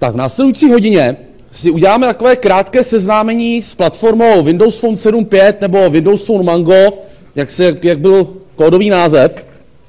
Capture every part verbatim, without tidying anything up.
Tak v následující hodině si uděláme takové krátké seznámení s platformou Windows Phone sedm pět nebo Windows Phone Mango, jak, se, jak byl kódový název.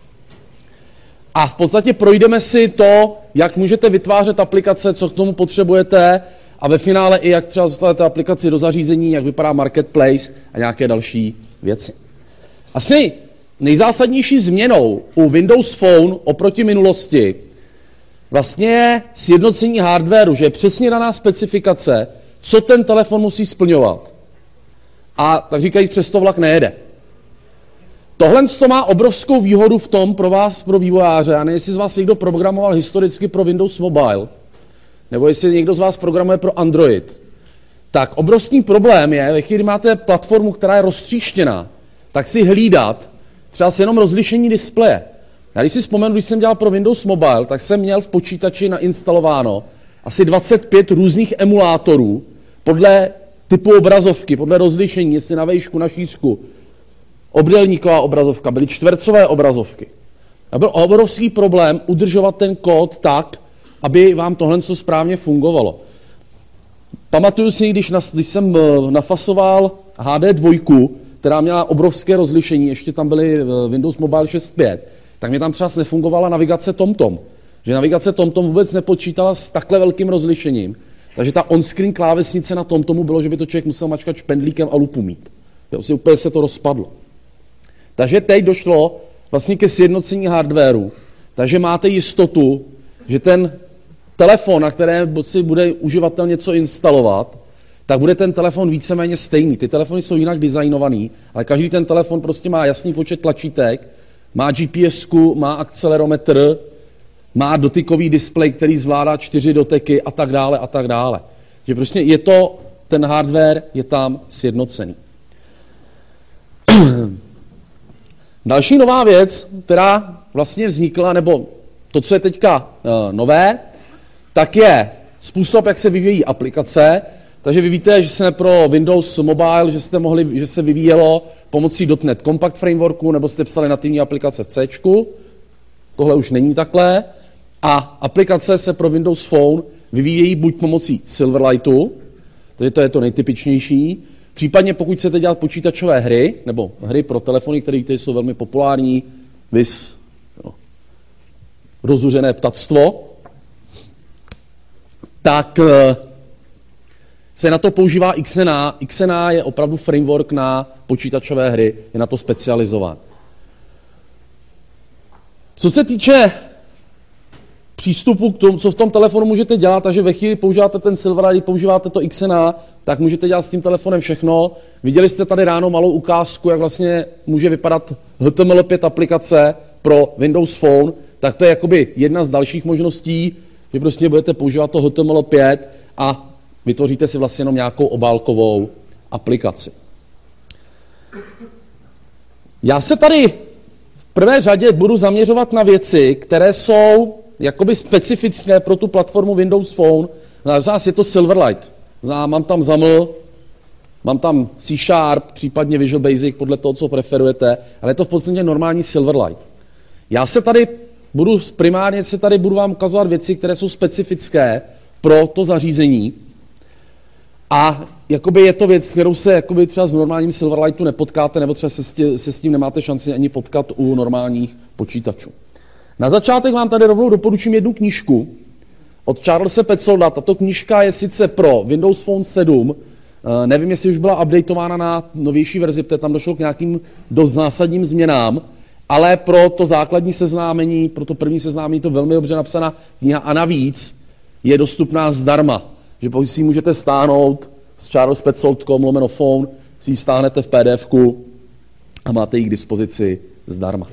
A v podstatě projdeme si to, jak můžete vytvářet aplikace, co k tomu potřebujete a ve finále i jak třeba dostanete aplikaci do zařízení, jak vypadá marketplace a nějaké další věci. Asi nejzásadnější změnou u Windows Phone oproti minulosti vlastně je sjednocení hardwareu, že je přesně daná specifikace, co ten telefon musí splňovat. A tak říkají, přes to vlak nejede. Tohle to má obrovskou výhodu v tom pro vás, pro vývojáře. Já nevím, jestli z vás někdo programoval historicky pro Windows Mobile, nebo jestli někdo z vás programuje pro Android. Tak obrovský problém je, ve chvíli, kdy máte platformu, která je roztříštěná, tak si hlídat třeba si jenom rozlišení displeje. Já když si vzpomenu, když jsem dělal pro Windows Mobile, tak jsem měl v počítači nainstalováno asi dvacet pět různých emulátorů podle typu obrazovky, podle rozlišení, jestli na vejšku, na šířku. Obdélníková obrazovka, byly čtvercové obrazovky. A byl obrovský problém udržovat ten kód tak, aby vám tohle správně fungovalo. Pamatuju si, když, na, když jsem nafasoval H D dva, která měla obrovské rozlišení, ještě tam byly Windows Mobile šest pět, tak mě tam třeba nefungovala navigace TomTom. Že navigace TomTom vůbec nepočítala s takhle velkým rozlišením. Takže ta on-screen klávesnice na TomTomu bylo, že by to člověk musel mačkat špendlíkem a lupu mít. Jo, si úplně se to rozpadlo. Takže teď došlo vlastně ke sjednocení hardwareu. Takže máte jistotu, že ten telefon, na kterém si bude uživatel něco instalovat, tak bude ten telefon víceméně stejný. Ty telefony jsou jinak designovaný, ale každý ten telefon prostě má jasný počet tlačítek, má G P S ku, má akcelerometr, má dotykový displej, který zvládá čtyři doteky a tak dále a tak dále. Že prostě je to, ten hardware je tam sjednocený. Další nová věc, která vlastně vznikla, nebo to, co je teďka uh, nové, tak je způsob, jak se vyvíjí aplikace. Takže vy víte, že se pro Windows Mobile, že, jste mohli, že se vyvíjelo pomocí .dot net Compact Frameworku, nebo jste psali nativní aplikace v C. Tohle už není takhle. A aplikace se pro Windows Phone vyvíjejí buď pomocí Silverlightu, takže to je to nejtypičnější, případně pokud chcete dělat počítačové hry, nebo hry pro telefony, které jsou velmi populární, viz no, rozuřené ptactvo, tak se na to používá X N A. X N A je opravdu framework na počítačové hry, je na to specializovat. Co se týče přístupu k tomu, co v tom telefonu můžete dělat, takže ve chvíli používáte ten Silverlight, používáte to X N A, tak můžete dělat s tím telefonem všechno. Viděli jste tady ráno malou ukázku, jak vlastně může vypadat H T M L pět aplikace pro Windows Phone, tak to je jakoby jedna z dalších možností, že prostě budete používat to H T M L pět a vytvoříte si vlastně jenom nějakou obálkovou aplikaci. Já se tady v prvé řadě budu zaměřovat na věci, které jsou jakoby specifické pro tu platformu Windows Phone. Zás je to Silverlight. Mám tam XAML, mám tam C Sharp, případně Visual Basic, podle toho, co preferujete, ale je to v podstatě normální Silverlight. Já se tady budu, primárně se tady budu vám ukazovat věci, které jsou specifické pro to zařízení. A jakoby je to věc, kterou se jakoby třeba s normálním Silverlightu nepotkáte, nebo třeba se s, tě, se s tím nemáte šanci ani potkat u normálních počítačů. Na začátek vám tady rovnou doporučím jednu knížku od Charlese Petzoulda. Tato knížka je sice pro Windows Phone sedm, nevím, jestli už byla updateována na novější verzi, protože tam došlo k nějakým dost zásadním změnám, ale pro to základní seznámení, pro to první seznámení to velmi dobře napsaná kniha a navíc je dostupná zdarma. Že pokud si ji můžete stáhnout z charles petzold tečka com lomeno phone, si ji stáhnete v P D F ku a máte ji k dispozici zdarma.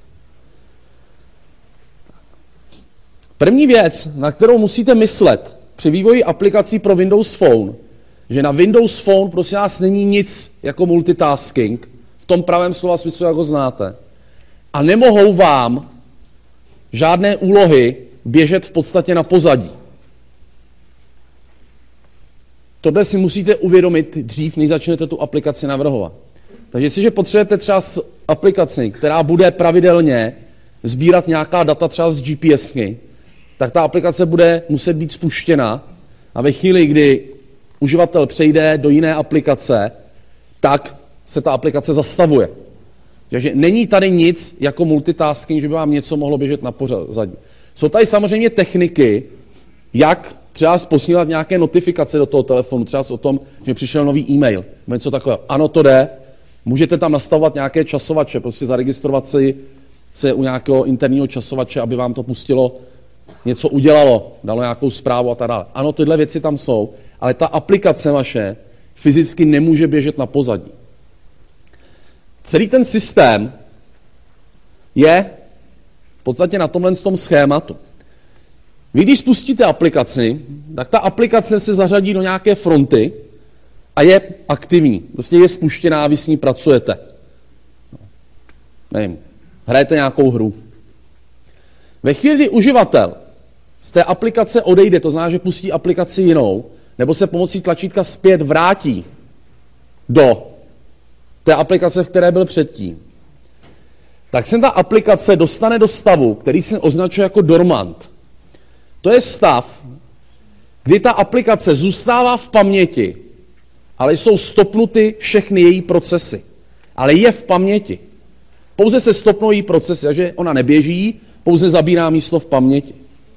První věc, na kterou musíte myslet při vývoji aplikací pro Windows Phone, že na Windows Phone prosím vás není nic jako multitasking, v tom pravém slova smyslu, jak ho znáte. A nemohou vám žádné úlohy běžet v podstatě na pozadí. Tohle si musíte uvědomit dřív, než začnete tu aplikaci navrhovat. Takže jestliže potřebujete třeba aplikaci, která bude pravidelně sbírat nějaká data třeba z GPSky, tak ta aplikace bude muset být spuštěna a ve chvíli, kdy uživatel přejde do jiné aplikace, tak se ta aplikace zastavuje. Takže není tady nic jako multitasking, že by vám něco mohlo běžet na pořadí. Jsou tady samozřejmě techniky, jak třeba posílat nějaké notifikace do toho telefonu, třeba o tom, že přišel nový e-mail, nebo něco takového. Ano, to jde. Můžete tam nastavovat nějaké časovače, prostě zaregistrovat si se u nějakého interního časovače, aby vám to pustilo, něco udělalo, dalo nějakou zprávu a tak dále. Ano, tyhle věci tam jsou, ale ta aplikace vaše fyzicky nemůže běžet na pozadí. Celý ten systém je v podstatě na tomhle tom schématu. Vy, když spustíte aplikaci, tak ta aplikace se zařadí do nějaké fronty a je aktivní. Prostě je spuštěná, vy s ní pracujete. Nevím, hrajete nějakou hru. Ve chvíli, kdy uživatel z té aplikace odejde, to znamená, že pustí aplikaci jinou, nebo se pomocí tlačítka zpět vrátí do té aplikace, v které byl předtím, tak se ta aplikace dostane do stavu, který se označuje jako dormant. To je stav, kdy ta aplikace zůstává v paměti, ale jsou stopnuty všechny její procesy. Ale je v paměti. Pouze se stopnou její procesy, takže ona neběží, pouze zabírá místo v paměti.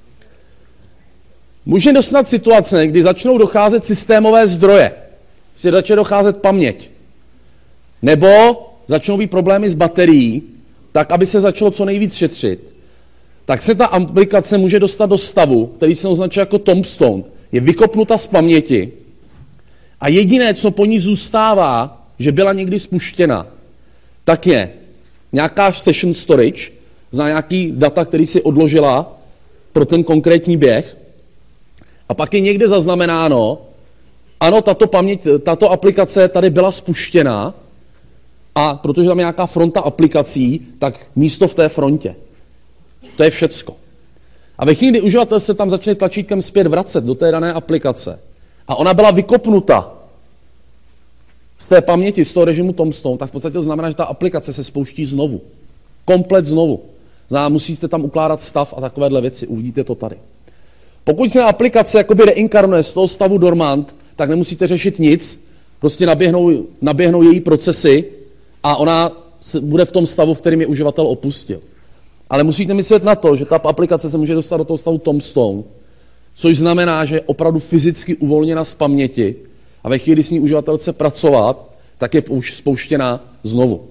Může dostat situace, kdy začnou docházet systémové zdroje. Prostě začne docházet paměť. Nebo začnou být problémy s baterií, tak aby se začalo co nejvíc šetřit. Tak se ta aplikace může dostat do stavu, který se označuje jako tombstone. Je vykopnuta z paměti a jediné, co po ní zůstává, že byla někdy spuštěna, tak je nějaká session storage, zná nějaký data, který si odložila pro ten konkrétní běh, a pak je někde zaznamenáno, ano, tato, paměť, tato aplikace tady byla spuštěna, a protože tam je nějaká fronta aplikací, tak místo v té frontě. To je všecko. A ve chvíli, kdy uživatel se tam začne tlačítkem zpět vracet do té dané aplikace a ona byla vykopnuta z té paměti, z toho režimu tombstone, tak v podstatě to znamená, že ta aplikace se spouští znovu. Komplet znovu. Znamená, musíte tam ukládat stav a takovéhle věci. Uvidíte to tady. Pokud se aplikace jakoby reinkarnuje z toho stavu dormant, tak nemusíte řešit nic, prostě naběhnou, naběhnou její procesy a ona bude v tom stavu, v kterém je uživatel opustil. Ale musíte myslet na to, že ta aplikace se může dostat do toho stavu tombstone, což znamená, že je opravdu fyzicky uvolněna z paměti a ve chvíli, kdy s ní uživatel chce pracovat, tak je spouštěná znovu.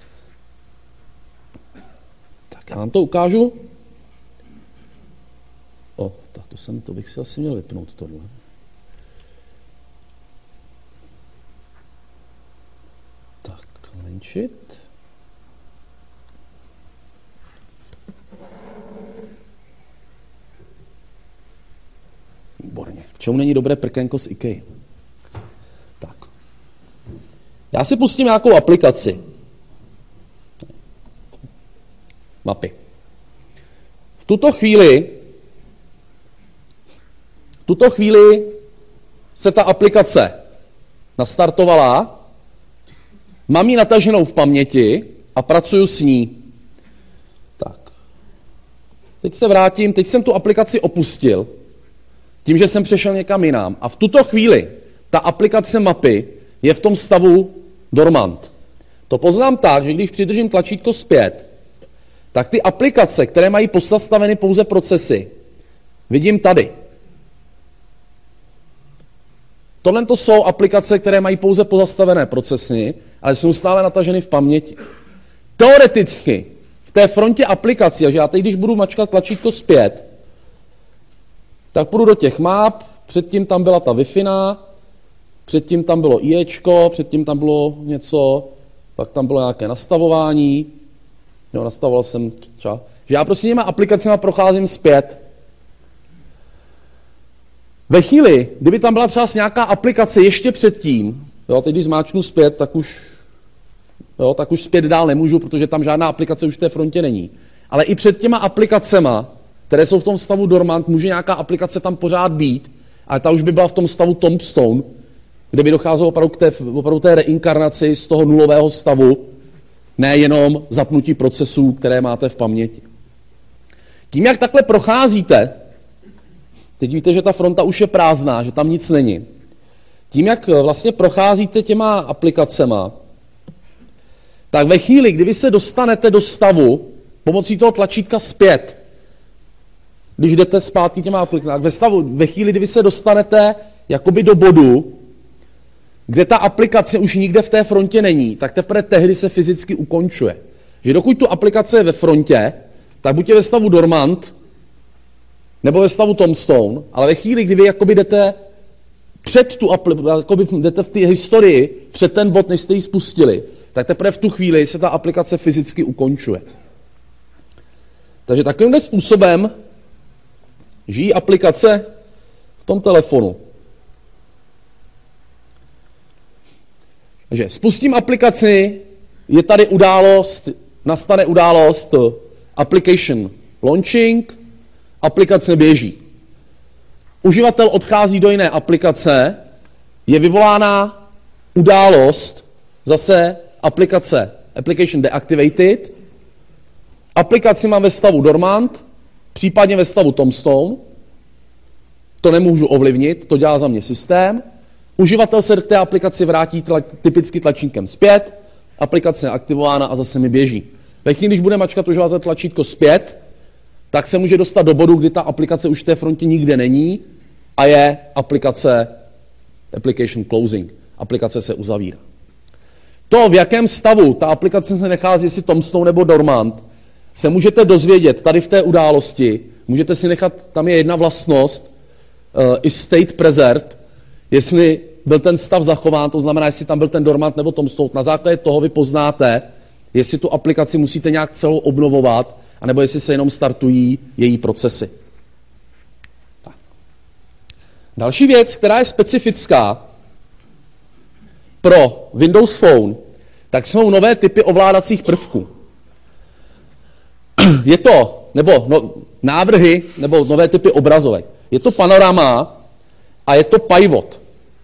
Tak já vám to ukážu. O, tak to, jsem, to bych si asi měl vypnout tohle. Tak, menšit. Výborně. K čemu není dobré prkenko z IKEA? Tak. Já si pustím nějakou aplikaci. Mapy. V tuto chvíli v tuto chvíli se ta aplikace nastartovala, mám ji nataženou v paměti a pracuji s ní. Tak. Teď se vrátím, teď jsem tu aplikaci opustil, tím, že jsem přešel někam jinam. A v tuto chvíli ta aplikace mapy je v tom stavu dormant. To poznám tak, že když přidržím tlačítko zpět, tak ty aplikace, které mají pozastaveny pouze procesy, vidím tady. Tohle to jsou aplikace, které mají pouze pozastavené procesy, ale jsou stále nataženy v paměti. Teoreticky v té frontě aplikací, a že já teď, když budu mačkat tlačítko zpět, tak půjdu do těch map, předtím tam byla ta Wi-Fi, předtím tam bylo IEčko, předtím tam bylo něco, pak tam bylo nějaké nastavování, jo, nastavoval jsem třeba, že já prostě těma aplikacemi procházím zpět. Ve chvíli, kdyby tam byla třeba nějaká aplikace ještě předtím, jo, teď když zmáčknu zpět, tak už, jo, tak už zpět dál nemůžu, protože tam žádná aplikace už v té frontě není. Ale i před těma aplikacema, které jsou v tom stavu dormant, může nějaká aplikace tam pořád být, ale ta už by byla v tom stavu tombstone, kde by docházelo opravdu k té, opravdu té reinkarnaci z toho nulového stavu, nejenom zapnutí procesů, které máte v paměti. Tím, jak takhle procházíte teď víte, že ta fronta už je prázdná, že tam nic není. Tím, jak vlastně procházíte těma aplikacema, tak ve chvíli, kdy vy se dostanete do stavu pomocí toho tlačítka zpět, když jdete zpátky těma aplikacemi, ve stavu, ve chvíli, kdy vy se dostanete jakoby do bodu, kde ta aplikace už nikde v té frontě není, tak teprve tehdy se fyzicky ukončuje. Že dokud tu aplikace je ve frontě, tak buď je ve stavu dormant, nebo ve stavu tombstone, ale ve chvíli, kdy vy jakoby jdete před tu jakoby jdete v té historii, před ten bod, než jste ji spustili, tak teprve v tu chvíli se ta aplikace fyzicky ukončuje. Takže takovýmhle způsobem žijí aplikace v tom telefonu. Takže spustím aplikaci, je tady událost, nastane událost application launching, aplikace běží. Uživatel odchází do jiné aplikace, je vyvolána událost, zase aplikace application deactivated, aplikaci mám ve stavu dormant, případně ve stavu tombstone, to nemůžu ovlivnit, to dělá za mě systém. Uživatel se k té aplikaci vrátí tla, typicky tlačítkem zpět, aplikace je aktivována a zase mi běží. Ve chvíli, když bude mačkat uživatel tlačítko zpět, tak se může dostat do bodu, kdy ta aplikace už v té frontě nikde není a je aplikace application closing. Aplikace se uzavírá. To, v jakém stavu ta aplikace se nachází, jestli tombstone nebo dormant, se můžete dozvědět tady v té události. Můžete si nechat, tam je jedna vlastnost, uh, i state preserved, jestli byl ten stav zachován, to znamená, jestli tam byl ten dormant nebo tombstone. Na základě toho vy poznáte, jestli tu aplikaci musíte nějak celou obnovovat, anebo jestli se jenom startují její procesy. Tak. Další věc, která je specifická pro Windows Phone, tak jsou nové typy ovládacích prvků. Je to, nebo no, návrhy, nebo nové typy obrazovek. Je to panorama a je to pivot.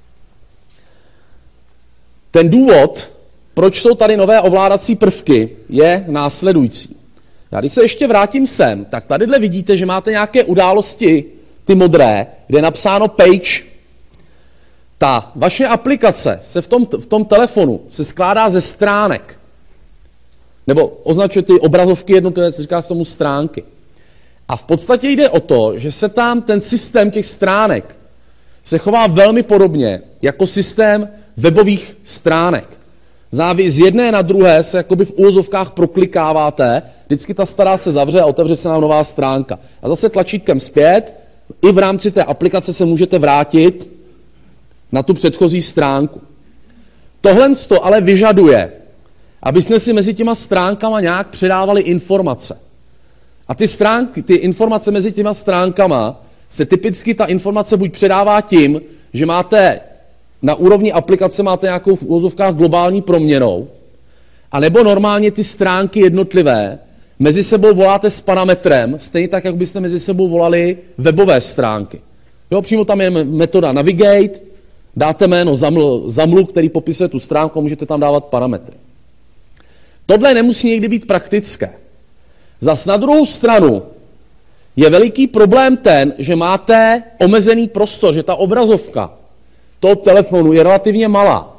Ten důvod, proč jsou tady nové ovládací prvky, je následující. Já když se ještě vrátím sem, tak tadyhle vidíte, že máte nějaké události, ty modré, kde je napsáno page. Ta vaše aplikace se v tom, v tom telefonu se skládá ze stránek. Nebo označuje ty obrazovky jednotlivé, se říká se tomu stránky. A v podstatě jde o to, že se tam ten systém těch stránek se chová velmi podobně jako systém webových stránek. Znamená, vy z jedné na druhé se jakoby v úvozovkách proklikáváte, vždycky ta stará se zavře a otevře se nám nová stránka. A zase tlačítkem zpět, i v rámci té aplikace se můžete vrátit na tu předchozí stránku. Tohle ale vyžaduje, aby jsme si mezi těma stránkama nějak předávali informace. A ty, stránky, ty informace mezi těma stránkama se typicky ta informace buď předává tím, že máte na úrovni aplikace máte nějakou v uvozovkách globální proměnou, anebo normálně ty stránky jednotlivé mezi sebou voláte s parametrem, stejně tak, jak byste mezi sebou volali webové stránky. Jo, přímo tam je metoda navigate, dáte jméno zaml, zamlu, který popisuje tu stránku, můžete tam dávat parametry. Tohle nemusí někdy být praktické. Zas na druhou stranu je veliký problém ten, že máte omezený prostor, že ta obrazovka toho telefonu je relativně malá.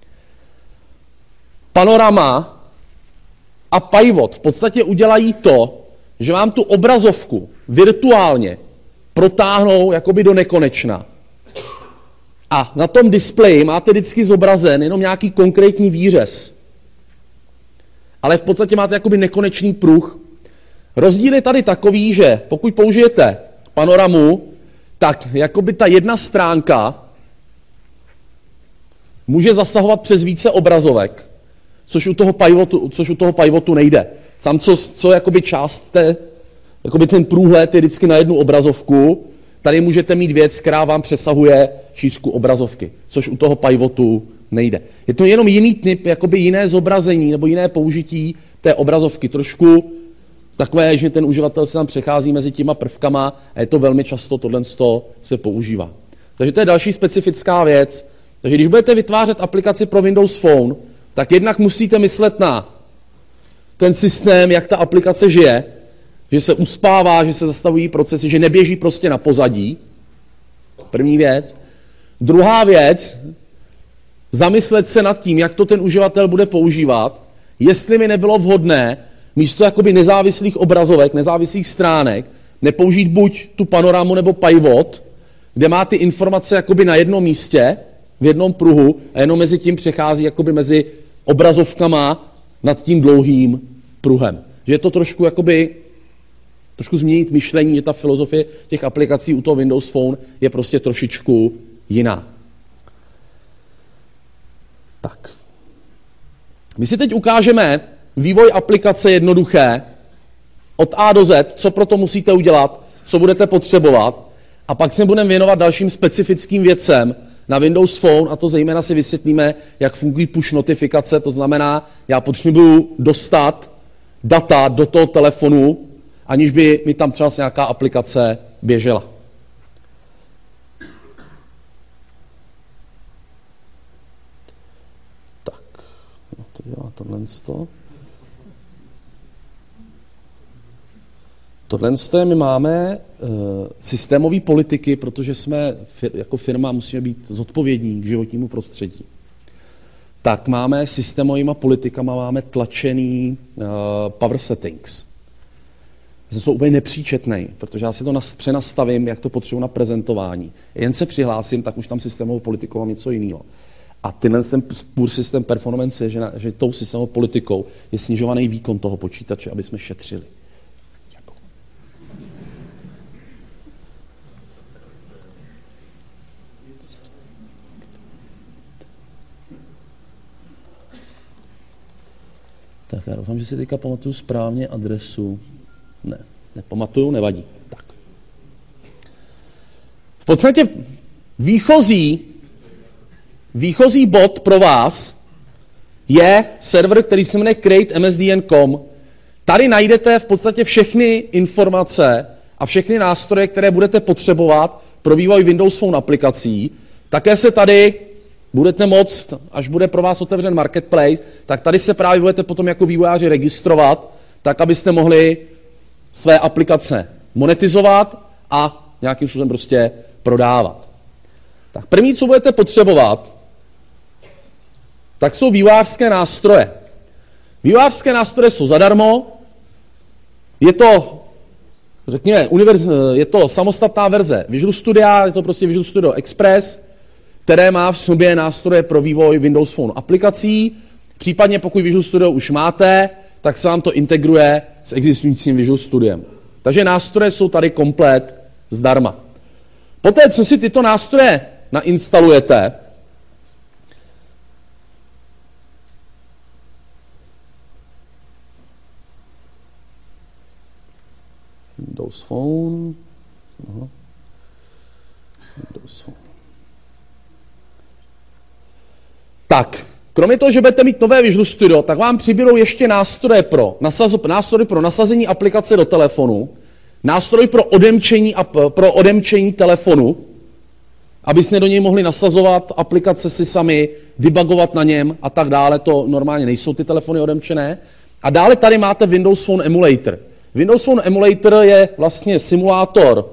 Panorama a pivot v podstatě udělají to, že vám tu obrazovku virtuálně protáhnou jakoby do nekonečna. A na tom displeji máte vždycky zobrazen jenom nějaký konkrétní výřez. Ale v podstatě máte jakoby nekonečný pruh. Rozdíl je tady takový, že pokud použijete panoramu, tak jakoby ta jedna stránka může zasahovat přes více obrazovek, což u toho pivotu, což u toho pivotu nejde. Sam co, co jakoby část té, jakoby ten průhled je vždycky na jednu obrazovku, tady můžete mít věc, která vám přesahuje šířku obrazovky, což u toho pivotu nejde. Je to jenom jiný typ, jakoby jiné zobrazení nebo jiné použití té obrazovky. Trošku takové, že ten uživatel se tam přechází mezi těma prvkama a je to velmi často, tohle se používá. Takže to je další specifická věc. Takže když budete vytvářet aplikaci pro Windows Phone, tak jednak musíte myslet na ten systém, jak ta aplikace žije, že se uspává, že se zastavují procesy, že neběží prostě na pozadí. První věc. Druhá věc, zamyslet se nad tím, jak to ten uživatel bude používat, jestli mi nebylo vhodné místo jakoby nezávislých obrazovek, nezávislých stránek, nepoužít buď tu panorámu nebo pivot, kde má ty informace jakoby na jednom místě, v jednom pruhu a jenom mezi tím přechází jakoby mezi obrazovkama nad tím dlouhým pruhem. Že je to trošku jakoby, trošku změnit myšlení, že ta filozofie těch aplikací u toho Windows Phone je prostě trošičku jiná. Tak. My si teď ukážeme vývoj aplikace jednoduché od A do Z, co pro to musíte udělat, co budete potřebovat a pak se budeme věnovat dalším specifickým věcem na Windows Phone a to zejména si vysvětlíme, jak fungují push notifikace, to znamená, já potřebuju dostat data do toho telefonu, aniž by mi tam třeba nějaká aplikace běžela. Tak, to dělá tohle sto. Tohle my máme uh, systémové politiky, protože jsme fir, jako firma musíme být zodpovědní k životnímu prostředí. Tak máme systémovýma politikama, máme tlačený uh, power settings. Zase jsou úplně nepříčetný, protože já si to nas, přenastavím, jak to potřebuji na prezentování. Jen se přihlásím, tak už tam systémovou politikou mám něco jiného. A tenhle ten pur systém performance je, že, na, že tou systémovou politikou je snižovaný výkon toho počítače, aby jsme šetřili. Tak já doufám, že si teďka pamatuju správně adresu. Ne, nepamatuju, nevadí. Tak. V podstatě výchozí, výchozí bod pro vás je server, který se jmenuje create m s d n tečka com. Tady najdete v podstatě všechny informace a všechny nástroje, které budete potřebovat pro vývoj Windows Phone aplikací. Také se tady budete moct, až bude pro vás otevřen marketplace, tak tady se právě budete potom jako vývojáři registrovat, tak abyste mohli své aplikace monetizovat a nějakým způsobem prostě prodávat. Tak první, co budete potřebovat, tak jsou vývojářské nástroje. Vývojářské nástroje jsou zadarmo, je to, řekněme, univerz, je to samostatná verze Visual Studia, je to prostě Visual Studio Express, které má v sobě nástroje pro vývoj Windows Phone aplikací. Případně pokud Visual Studio už máte, tak se vám to integruje s existujícím Visual Studiem. Takže nástroje jsou tady komplet zdarma. Poté, co si tyto nástroje nainstalujete, Windows Phone, aha. Windows Phone. Tak, kromě toho, že budete mít nové Visual Studio, tak vám přibydou ještě nástroje pro, nasaz, nástroje pro nasazení aplikace do telefonu, nástroj pro odemčení, pro odemčení telefonu, abyste do něj mohli nasazovat aplikace si sami, debugovat na něm a tak dále. To normálně nejsou ty telefony odemčené. A dále tady máte Windows Phone Emulator. Windows Phone Emulator je vlastně simulátor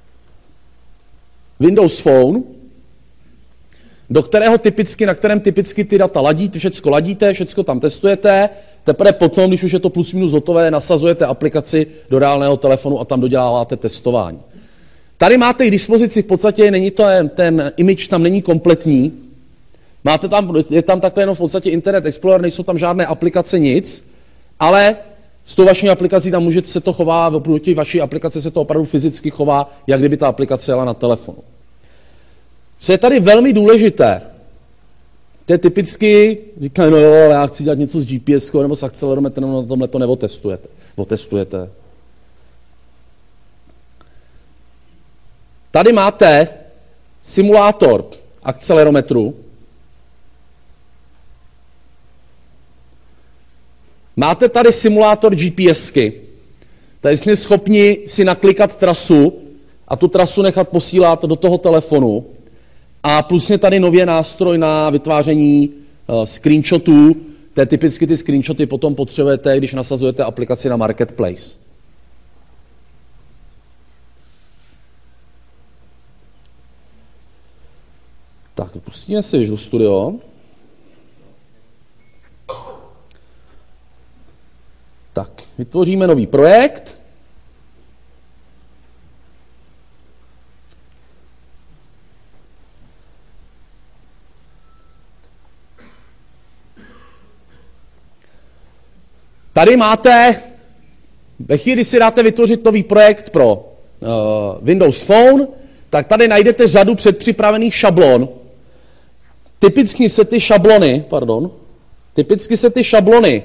Windows Phone, do kterého typicky, na kterém typicky ty data ladíte, všecko ladíte, všecko tam testujete, teprve potom, když už je to plus minus hotové, nasazujete aplikaci do reálného telefonu a tam doděláváte testování. Tady máte k dispozici, v podstatě není to, ten image tam není kompletní, máte tam, je tam takhle jenom v podstatě Internet Explorer, nejsou tam žádné aplikace, nic, ale s tou vaší aplikací tam můžete se to chová, proti vaší aplikace se to opravdu fyzicky chová, jak kdyby ta aplikace jela na telefonu. Co je tady velmi důležité, to je typicky, říkají, no jo, já chci dělat něco s G P S nebo s akcelerometrem, no na tomhle to neotestujete. Otestujete. Tady máte simulátor akcelerometru. Máte tady simulátor GPSky. Tady jsme schopni si naklikat trasu a tu trasu nechat posílat do toho telefonu. A plus je tady nově nástroj na vytváření uh, screenshotů. To je typicky ty screenshoty potom potřebujete, když nasazujete aplikaci na Marketplace. Tak, pustíme si Visual Studio. Tak, vytvoříme nový projekt. Tady máte, ve chvíli, kdy si dáte vytvořit nový projekt pro uh, Windows Phone, tak tady najdete řadu předpřipravených šablon. Typicky se ty šablony, pardon, typicky se ty šablony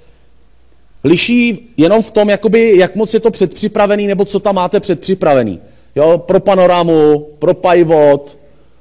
liší jenom v tom, jakoby, jak moc je to předpřipravený, nebo co tam máte předpřipravený. Jo, pro panoramu, pro pivot,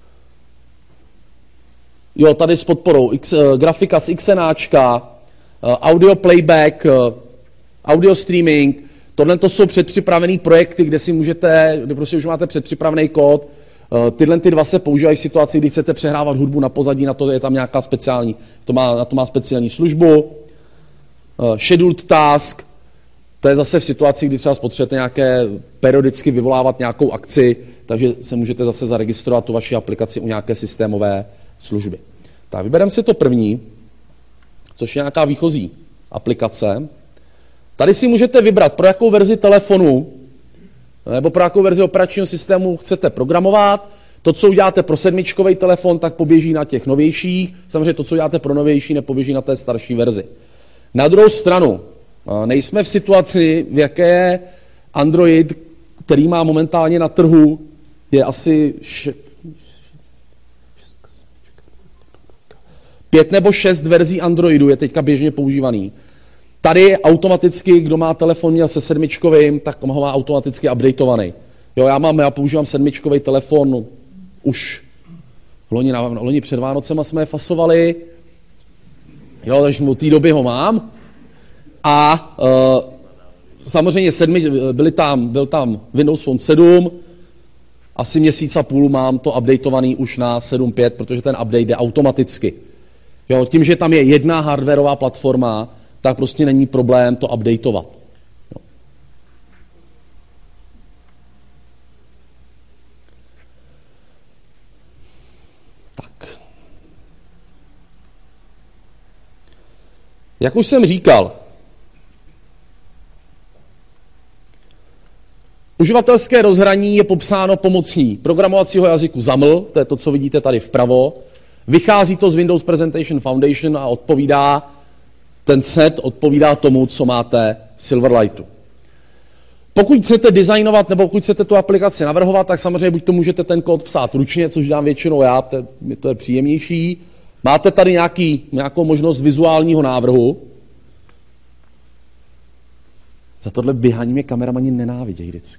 jo, tady s podporou X, uh, grafika z XNAčka, uh, audio playback, uh, audio streaming, tohle to jsou předpřipravený projekty, kde si můžete, kde prostě už máte předpřipravený kód. Uh, tyhle ty dva se používají v situaci, kdy chcete přehrávat hudbu na pozadí, na to je tam nějaká speciální, to má, na to má speciální službu. Uh, scheduled task, to je zase v situaci, kdy třeba potřebujete nějaké periodicky vyvolávat nějakou akci, takže se můžete zase zaregistrovat tu vaši aplikaci u nějaké systémové služby. Tak vybereme si to první, což je nějaká výchozí aplikace. Tady si můžete vybrat, pro jakou verzi telefonu nebo pro jakou verzi operačního systému chcete programovat. To, co uděláte pro sedmičkový telefon, tak poběží na těch novějších. Samozřejmě to, co uděláte pro novější, nepoběží na té starší verzi. Na druhou stranu, nejsme v situaci, v jaké Android, který má momentálně na trhu, je asi š... pět nebo šest verzí Androidu je teďka běžně používaný. Tady automaticky, kdo má telefon měl se sedmičkovým, tak ho má automaticky updateovaný. Jo, já mám, já používám sedmičkový telefon už loni, na, loni před Vánocema jsme je fasovali, jo, takže od té doby ho mám. A uh, samozřejmě sedmi, byli tam, byl tam Windows Phone sedm, asi měsíc a půl mám to updateovaný už na sedm tečka pět, protože ten update jde automaticky. Jo, tím, že tam je jedna hardwareová platforma, tak prostě není problém to updateovat. Jo. Tak. Jak už jsem říkal, uživatelské rozhraní je popsáno pomocí programovacího jazyku ZAML, to je to, co vidíte tady vpravo. Vychází to z Windows Presentation Foundation a odpovídá, ten set odpovídá tomu, co máte v Silverlightu. Pokud chcete designovat nebo pokud chcete tu aplikaci navrhovat, tak samozřejmě buď to můžete ten kód psát ručně, což dám většinou já, to je, to je příjemnější. Máte tady nějaký, nějakou možnost vizuálního návrhu. Za tohle běhání mě kameramani nenávidějí vždycky.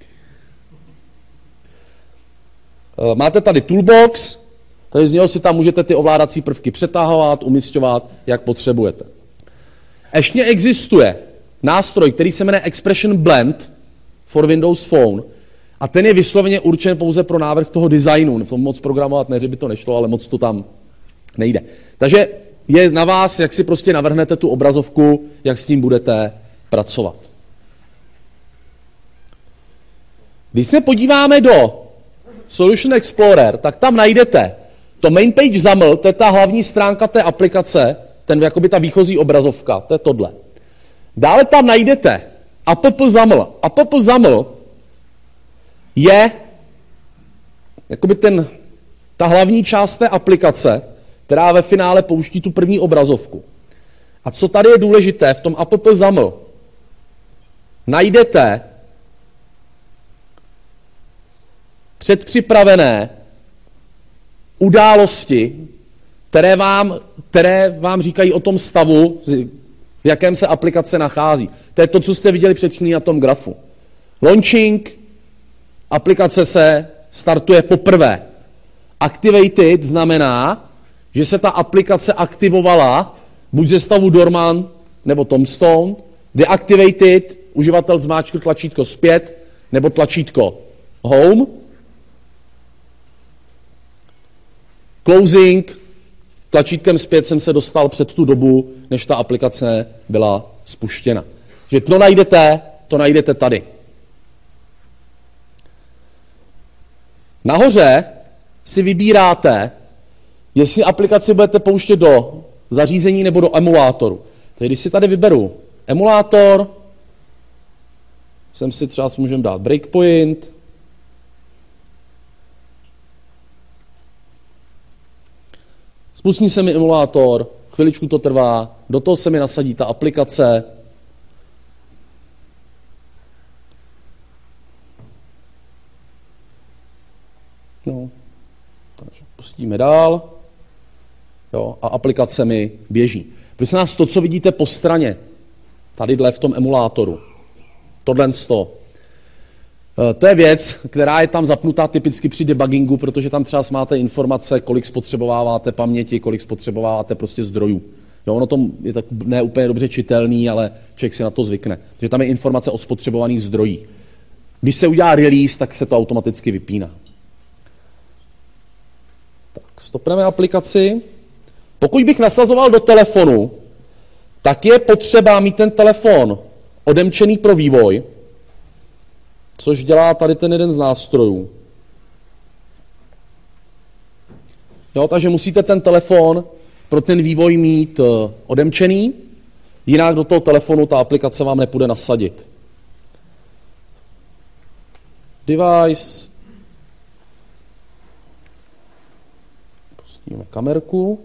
Máte tady toolbox, takže z něho si tam můžete ty ovládací prvky přetahovat, umisťovat, jak potřebujete. Ještě existuje nástroj, který se jmenuje Expression Blend for Windows Phone a ten je vysloveně určen pouze pro návrh toho designu. To moc programovat ne, že by to nešlo, ale moc to tam nejde. Takže je na vás, jak si prostě navrhnete tu obrazovku, jak s tím budete pracovat. Když se podíváme do Solution Explorer, tak tam najdete to main page ZAML, to je ta hlavní stránka té aplikace, ten jakoby ta výchozí obrazovka, to je tohle. Dále tam najdete app ZAML. App ZAML je jakoby ten, ta hlavní část té aplikace, která ve finále pouští tu první obrazovku. A co tady je důležité, v tom app ZAML najdete předpřipravené události, které vám, které vám říkají o tom stavu, v jakém se aplikace nachází. To je to, co jste viděli před chvílí na tom grafu. Launching, aplikace se startuje poprvé. Activated znamená, že se ta aplikace aktivovala buď ze stavu dormant nebo tombstone. Deactivated, uživatel zmáčkl tlačítko zpět nebo tlačítko home. Closing, tlačítkem zpět jsem se dostal před tu dobu, než ta aplikace byla spuštěna. Že to najdete, to najdete tady. Nahoře si vybíráte jestli aplikaci budete pouštět do zařízení nebo do emulátoru. Takže když si tady vyberu emulátor, sem si třeba můžeme dát breakpoint, spustí se mi emulátor, chviličku to trvá, do toho se mi nasadí ta aplikace. No, takže pustíme dál. Jo, a aplikace mi běží. Prosím nás, to, co vidíte po straně, tadyhle v tom emulátoru, tohle sto, to je věc, která je tam zapnutá typicky při debuggingu, protože tam třeba máte informace, kolik spotřebováváte paměti, kolik spotřebováváte prostě zdrojů. Jo, ono to je tak ne úplně dobře čitelný, ale člověk si na to zvykne. Takže tam je informace o spotřebovaných zdrojích. Když se udělá release, tak se to automaticky vypíná. Tak, stopneme aplikaci. Pokud bych nasazoval do telefonu, tak je potřeba mít ten telefon odemčený pro vývoj, což dělá tady ten jeden z nástrojů. Jo, takže musíte ten telefon pro ten vývoj mít odemčený, jinak do toho telefonu ta aplikace vám nepůjde nasadit. Device. Pustíme kamerku.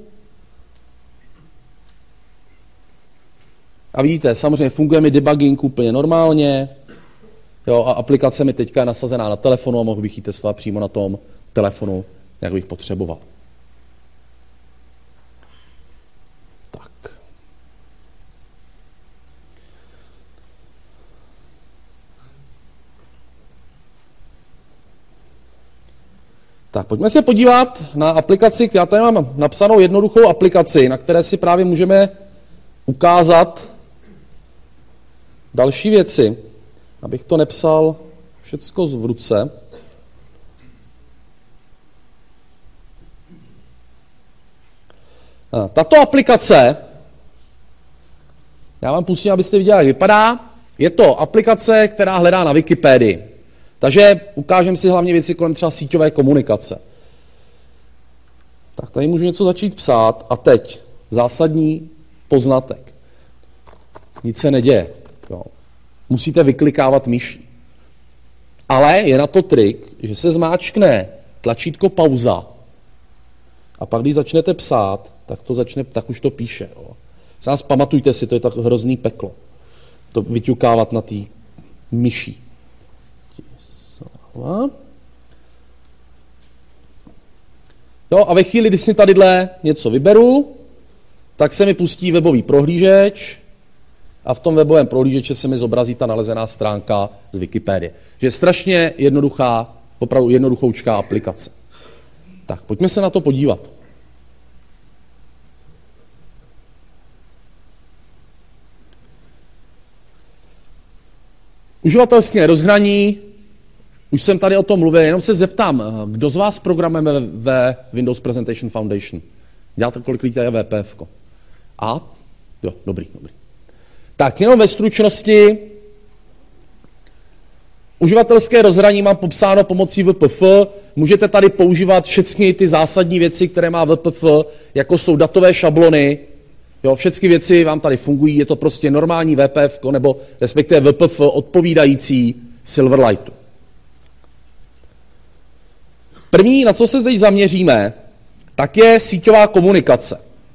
A vidíte, samozřejmě funguje mi debugging úplně normálně. Jo, a aplikace mi teďka je nasazená na telefonu a mohl bych ji testovat přímo na tom telefonu, jak bych potřeboval. Tak. Tak, pojďme se podívat na aplikaci, já tady mám napsanou jednoduchou aplikaci, na které si právě můžeme ukázat další věci. Abych to nepsal všecko v ruce. Tato aplikace, já vám pustím, abyste viděli, jak vypadá. Je to aplikace, která hledá na Wikipedii. Takže ukážeme si hlavně věci kolem třeba síťové komunikace. Tak tady můžu něco začít psát a teď zásadní poznatek. Nic se neděje. Jo. Musíte vyklikávat myší. Ale je na to trik, že se zmáčkne tlačítko pauza a pak, když začnete psát, tak, to začne, tak už to píše. Jo. Zás pamatujte si, to je tak hrozný peklo. To vyťukávat na té myší. Jo, a ve chvíli, kdy si tadyhle něco vyberu, tak se mi pustí webový prohlížeč a v tom webovém prohlížeči se mi zobrazí ta nalezená stránka z Wikipedie. Že je strašně jednoduchá, opravdu jednoduchoučká aplikace. Tak, pojďme se na to podívat. Uživatelské rozhraní, už jsem tady o tom mluvil, jenom se zeptám, kdo z vás programuje ve Windows Presentation Foundation? Děláte kolik lidí je V P F ko? A? Jo, dobrý, dobrý. Tak jenom ve stručnosti, uživatelské rozhraní mám popsáno pomocí V P F, můžete tady používat všechny ty zásadní věci, které má V P F, jako jsou datové šablony, jo, všechny věci vám tady fungují, je to prostě normální V P F, nebo respektive V P F odpovídající Silverlightu. První, na co se zde zaměříme, tak je síťová komunikace.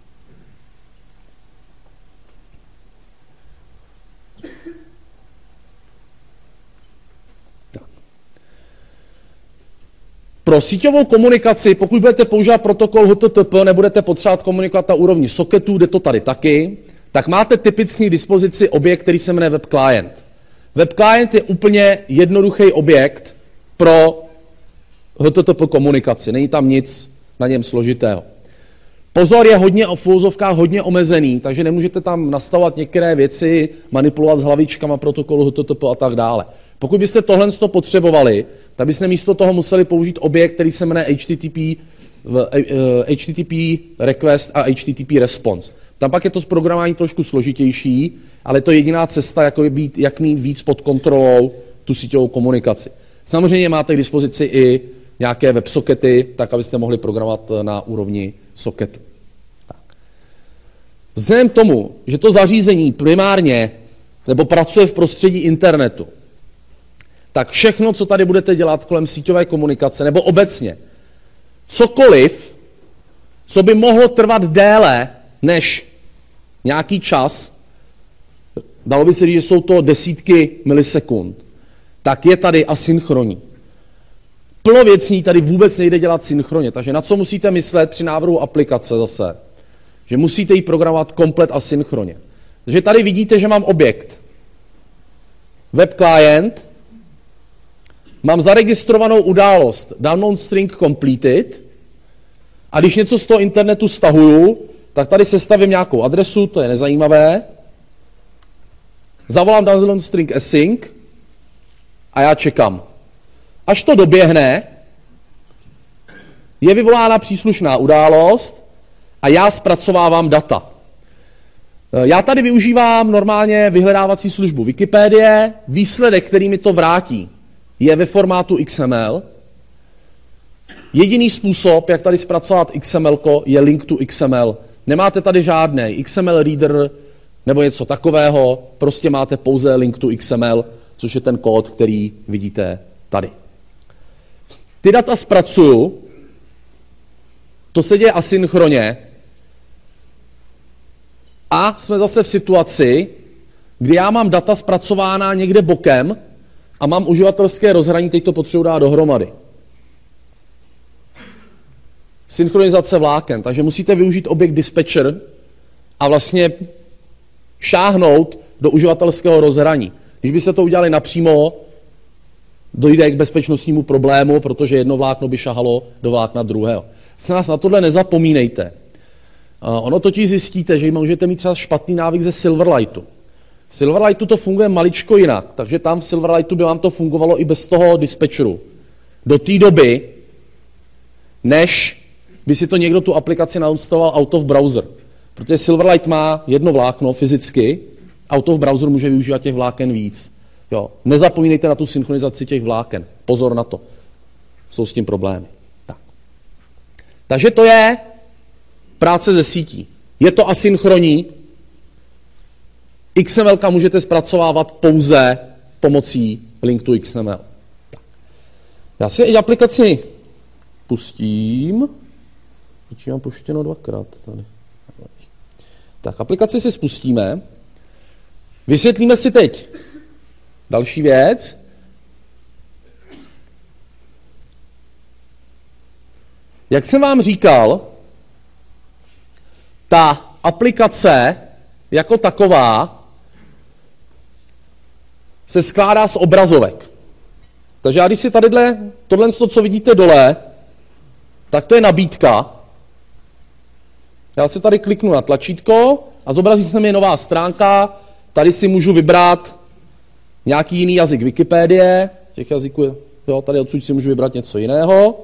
Pro síťovou komunikaci, pokud budete používat protokol H T T P, nebudete potřebovat komunikovat na úrovni socketů, jde to tady taky, tak máte typicky k dispozici objekt, který se jmenuje Web Client. Web Client je úplně jednoduchý objekt pro H T T P komunikaci, není tam nic na něm složitého. Pozor, je hodně v uvozovkách hodně omezený, takže nemůžete tam nastavovat některé věci, manipulovat s hlavičkama protokolu H T T P a tak dále. Pokud byste tohle potřebovali, tak byste místo toho museli použít objekt, který se jmenuje H T T P, H T T P request a H T T P response. Tam pak je to programování trošku složitější, ale to je jediná cesta, jak, být, jak mít víc pod kontrolou tu síťovou komunikaci. Samozřejmě máte k dispozici i nějaké websockety, tak abyste mohli programovat na úrovni socketu. Tak. Vzhledem tomu, že to zařízení primárně nebo pracuje v prostředí internetu, tak všechno, co tady budete dělat kolem síťové komunikace, nebo obecně, cokoliv, co by mohlo trvat déle než nějaký čas, dalo by se říct, že jsou to desítky milisekund, tak je tady asynchronní. Plno věcí tady vůbec nejde dělat synchronně, takže na co musíte myslet při návrhu aplikace zase? Že musíte ji programovat komplet asynchronně. Takže tady vidíte, že mám objekt. Web client, mám zaregistrovanou událost download string completed a když něco z toho internetu stahuju, tak tady sestavím nějakou adresu, to je nezajímavé. Zavolám download string async a já čekám. Až to doběhne, je vyvolána příslušná událost a já zpracovávám data. Já tady využívám normálně vyhledávací službu Wikipedie, výsledek, který mi to vrátí, je ve formátu X M L. Jediný způsob, jak tady zpracovat X M L, je link to X M L. Nemáte tady žádný X M L reader nebo něco takového, prostě máte pouze link to X M L, což je ten kód, který vidíte tady. Ty data zpracuju, to se děje asynchronně a jsme zase v situaci, kdy já mám data zpracována někde bokem a mám uživatelské rozhraní, teď to potřebuji dát dohromady. Synchronizace vláken, takže musíte využít objekt dispatcher a vlastně šáhnout do uživatelského rozhraní. Když by se to udělali napřímo, dojde k bezpečnostnímu problému, protože jedno vlákno by šahalo do vlákna druhého. Se nás na tohle nezapomínejte. Ono totiž zjistíte, že můžete mít třeba špatný návyk ze Silverlightu. V Silverlightu to funguje maličko jinak, takže tam v Silverlightu by vám to fungovalo i bez toho dispatcheru. Do té doby, než by si to někdo tu aplikaci nainstaloval out of browser. Protože Silverlight má jedno vlákno fyzicky, out of browser může využívat těch vláken víc. Jo. Nezapomínejte na tu synchronizaci těch vláken. Pozor na to. Jsou s tím problémy. Tak. Takže to je práce ze sítí. Je to asynchronní. X M L můžete zpracovávat pouze pomocí link to X M L. Tak. Já si i aplikaci pustím. Proč mám puštěno dvakrát tady? Tak, aplikaci si spustíme. Vysvětlíme si teď další věc. Jak jsem vám říkal, ta aplikace jako taková se skládá z obrazovek. Takže já když si tadyhle, tohle, co vidíte dole, tak to je nabídka. Já si tady kliknu na tlačítko a zobrazí se mi nová stránka. Tady si můžu vybrat nějaký jiný jazyk Wikipedie. Těch jazyků, jo, tady odsud si můžu vybrat něco jiného.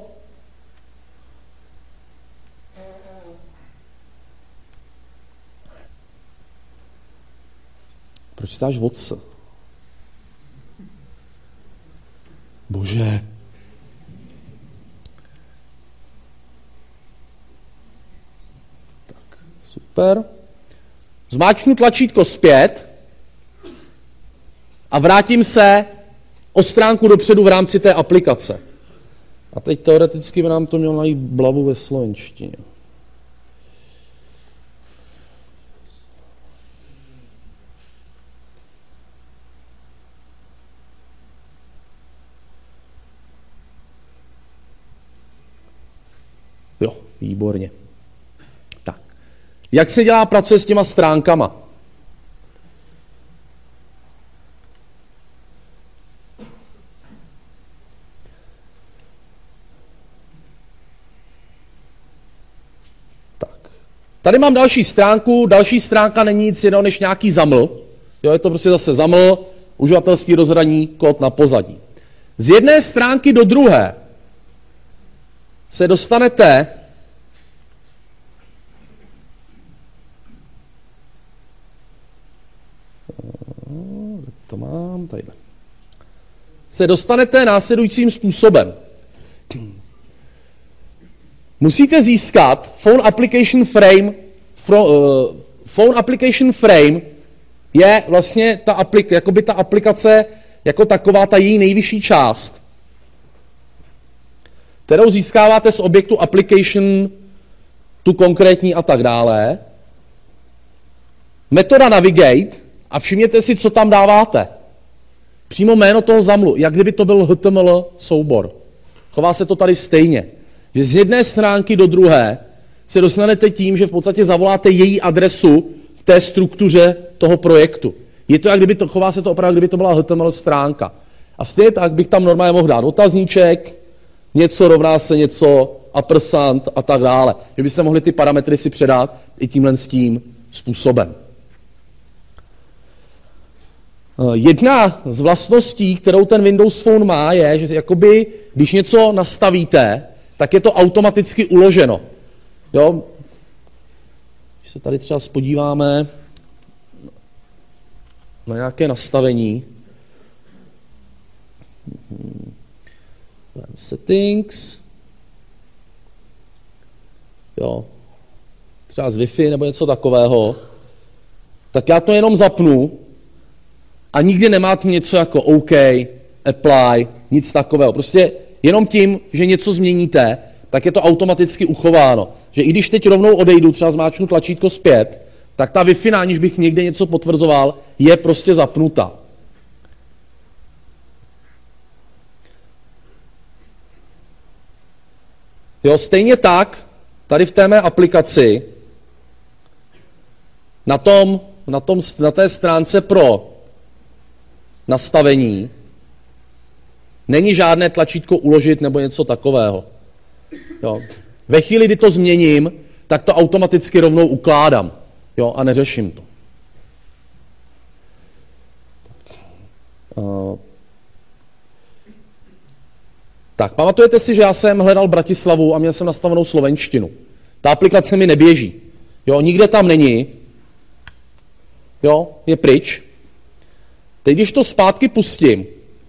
Proč stáš vodce? Bože. Tak, super. Zmáčknu tlačítko zpět a vrátím se o stránku dopředu v rámci té aplikace. A teď teoreticky by nám to mělo najít blavu ve slovenštině. Jo, výborně. Tak. Jak se dělá, pracuje s těma stránkama? Tak. Tady mám další stránku. Další stránka není nic jiného než nějaký zaml. Jo, je to prostě zase zaml, uživatelský rozhraní, kód na pozadí. Z jedné stránky do druhé se dostanete to mám tady. Se dostanete následujícím způsobem. musíte získat Phone Application Frame. Fro, uh, phone Application Frame je vlastně ta, aplik, jakoby ta aplikace jako taková, ta její nejvyšší část, kterou získáváte z objektu application, tu konkrétní a tak dále. Metoda navigate a všimněte si, co tam dáváte. Přímo jméno toho zamlu, jak kdyby to byl H T M L soubor. Chová se to tady stejně. Že z jedné stránky do druhé se dostanete tím, že v podstatě zavoláte její adresu v té struktuře toho projektu. Je to, jak kdyby to, chová se to opravdu, kdyby to byla H T M L stránka. A stejně tak bych tam normálně mohl dát otazníček, něco rovná se něco, ampersand a tak dále. Že byste mohli ty parametry si předat i tímhle s tím způsobem. Jedna z vlastností, kterou ten Windows Phone má, je, že jakoby, když něco nastavíte, tak je to automaticky uloženo. Jo? Když se tady třeba spodíváme na nějaké nastavení. Settings. Jo. Třeba z Wi-Fi nebo něco takového. Tak já to jenom zapnu a nikdy nemáte něco jako OK, apply, nic takového. Prostě jenom tím, že něco změníte, tak je to automaticky uchováno. Že i když teď rovnou odejdu, třeba zmáčknu tlačítko zpět, tak ta Wi-Fi, aniž bych někde něco potvrzoval, je prostě zapnuta. Jo, stejně tak, tady v té mé aplikaci, na, tom, na, tom, na té stránce pro nastavení, není žádné tlačítko uložit nebo něco takového. Jo. Ve chvíli, kdy to změním, tak to automaticky rovnou ukládám. Jo, a neřeším to. Uh. Tak, pamatujete si, že já jsem hledal Bratislavu a měl jsem nastavenou slovenštinu. Ta aplikace mi neběží. Jo, nikde tam není. Jo, je pryč. Teď, když to zpátky pustím,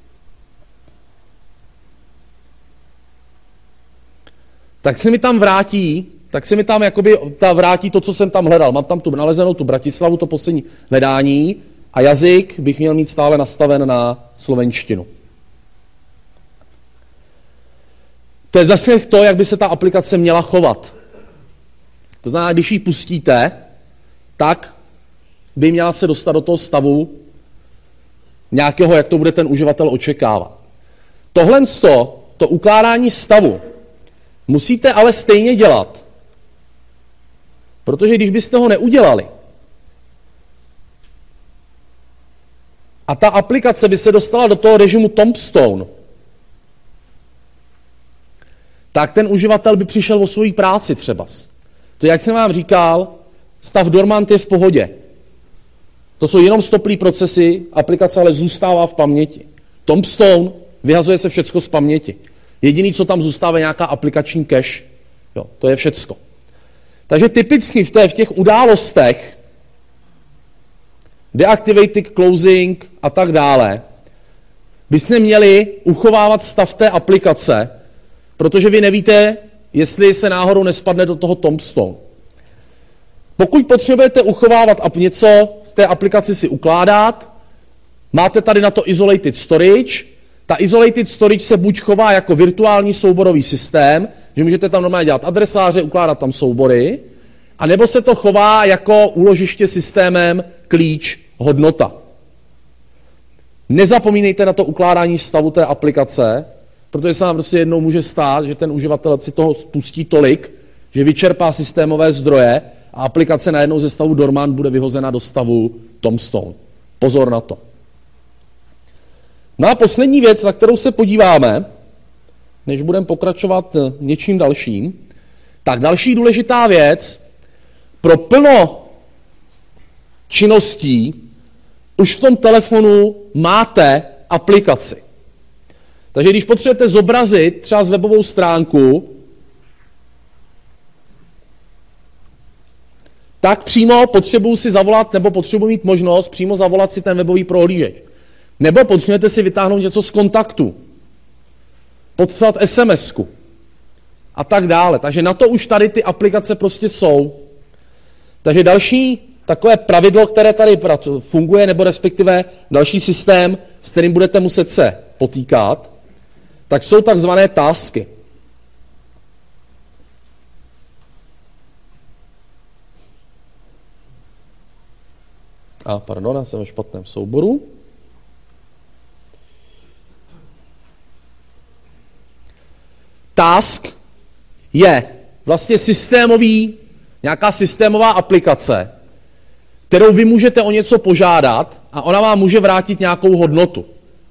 tak se mi tam vrátí, tak se mi tam jakoby ta vrátí to, co jsem tam hledal. Mám tam tu nalezenou tu Bratislavu, to poslední hledání a jazyk bych měl mít stále nastaven na slovenštinu. To je zase to, jak by se ta aplikace měla chovat. To znamená, když ji pustíte, tak by měla se dostat do toho stavu nějakého, jak to bude ten uživatel očekávat. Tohle to, to ukládání stavu, musíte ale stejně dělat. Protože když byste ho neudělali a ta aplikace by se dostala do toho režimu Tombstone, tak ten uživatel by přišel o svoji práci třeba. To, jak jsem vám říkal, stav dormant je v pohodě. To jsou jenom stoplý procesy, aplikace ale zůstává v paměti. Tombstone vyhazuje se všecko z paměti. Jediný, co tam zůstává, je nějaká aplikační cache. Jo, to je všecko. Takže typicky v, té, v těch událostech deactivated, closing a tak dále byste měli uchovávat stav té aplikace, protože vy nevíte, jestli se náhodou nespadne do toho Tombstone. Pokud potřebujete uchovávat a něco z té aplikaci si ukládat, máte tady na to isolated storage. Ta isolated storage se buď chová jako virtuální souborový systém, že můžete tam normálně dělat adresáře, ukládat tam soubory, a nebo se to chová jako úložiště systémem klíč hodnota. Nezapomínejte na to ukládání stavu té aplikace, protože se vám prostě jednou může stát, že ten uživatel si toho spustí tolik, že vyčerpá systémové zdroje a aplikace najednou ze stavu dormant bude vyhozena do stavu Tombstone. Pozor na to. No a poslední věc, na kterou se podíváme, než budeme pokračovat něčím dalším, tak další důležitá věc, pro plno činností už v tom telefonu máte aplikaci. Takže když potřebujete zobrazit třeba z webovou stránku, tak přímo potřebuji si zavolat, nebo potřebuji mít možnost přímo zavolat si ten webový prohlížeč. Nebo potřebujete si vytáhnout něco z kontaktu. Podpsat es em esku. a tak dále. Takže na to už tady ty aplikace prostě jsou. Takže další takové pravidlo, které tady funguje, nebo respektive další systém, s kterým budete muset se potýkat, tak jsou takzvané tasky. A pardon, já jsem ve špatném souboru. Task je vlastně systémový, nějaká systémová aplikace, kterou vy můžete o něco požádat a ona vám může vrátit nějakou hodnotu.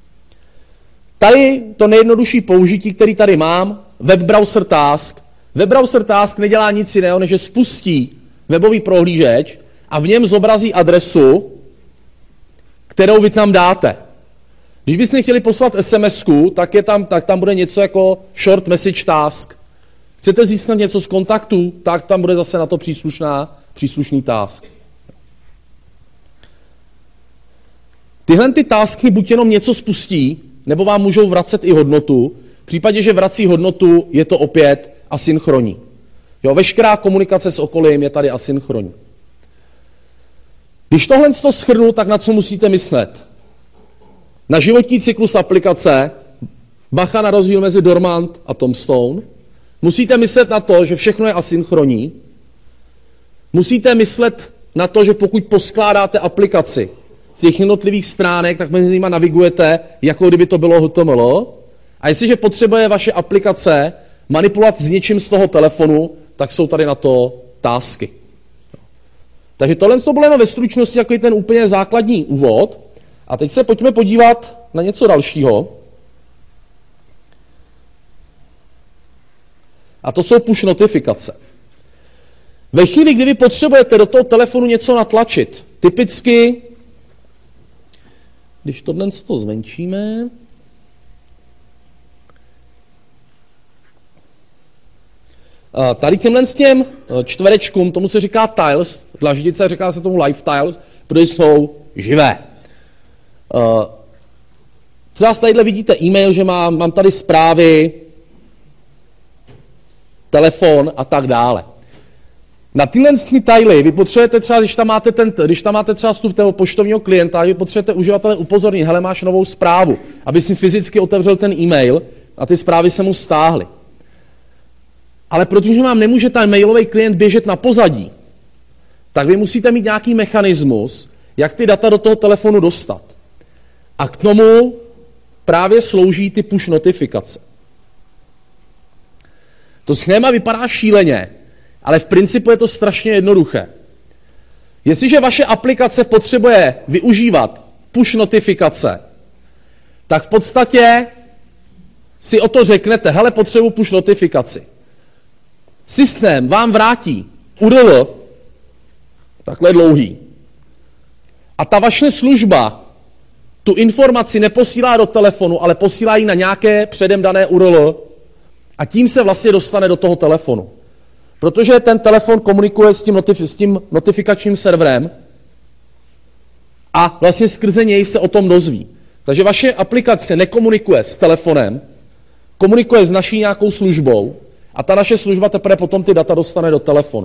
Tady to nejjednodušší použití, který tady mám, web browser task. Web browser task nedělá nic jiného, než že spustí webový prohlížeč a v něm zobrazí adresu, kterou vy tam dáte. Když byste chtěli poslat es em esku, tak, je tam, tak tam bude něco jako short message task. Chcete získat něco z kontaktu, tak tam bude zase na to příslušná, příslušný task. Tyhle ty tasky buď jenom něco spustí, nebo vám můžou vracet i hodnotu. V případě, že vrací hodnotu, je to opět asynchronní. Jo, veškerá komunikace s okolím je tady asynchronní. Když tohle to shrnu, tak na co musíte myslet? Na životní cyklus aplikace, bacha na rozdíl mezi Dormant a Tombstone. Musíte myslet na to, že všechno je asynchronní. Musíte myslet na to, že pokud poskládáte aplikaci z těch jednotlivých stránek, tak mezi nimi navigujete, jako kdyby to bylo H T M L. A jestliže potřebuje vaše aplikace manipulovat s něčím z toho telefonu, tak jsou tady na to tasky. Takže tohle to bylo jenom ve stručnosti jako ten úplně základní úvod. A teď se pojďme podívat na něco dalšího. A to jsou push notifikace. Ve chvíli, kdy vy potřebujete do toho telefonu něco natlačit, typicky, když tohle to zmenšíme, tady těmhle s těm čtverečkům, tomu se říká tiles, dlaždice, říká se tomu live tiles, protože jsou živé. Třeba tadyhle vidíte e-mail, že mám, mám tady zprávy, telefon a tak dále. Na tyhle tily vy potřebujete třeba, když tam máte, ten, když tam máte třeba vstup toho poštovního klienta, vy potřebujete uživatele upozornit, hele, máš novou zprávu, aby si fyzicky otevřel ten e-mail a ty zprávy se mu stáhly. Ale protože vám nemůže ten mailový klient běžet na pozadí, tak vy musíte mít nějaký mechanismus, jak ty data do toho telefonu dostat. A k tomu právě slouží ty push notifikace. To schéma vypadá šíleně, ale v principu je to strašně jednoduché. Jestliže vaše aplikace potřebuje využívat push notifikace, tak v podstatě si o to řeknete, hele, potřebuji push notifikaci. Systém vám vrátí U R L, takhle dlouhý. A ta vaše služba tu informaci neposílá do telefonu, ale posílá ji na nějaké předem dané U R L a tím se vlastně dostane do toho telefonu. Protože ten telefon komunikuje s tím, notif- s tím notifikačním serverem a vlastně skrze něj se o tom dozví. Takže vaše aplikace nekomunikuje s telefonem, komunikuje s naší nějakou službou a ta naše služba teprve potom ty data dostane do telefonu.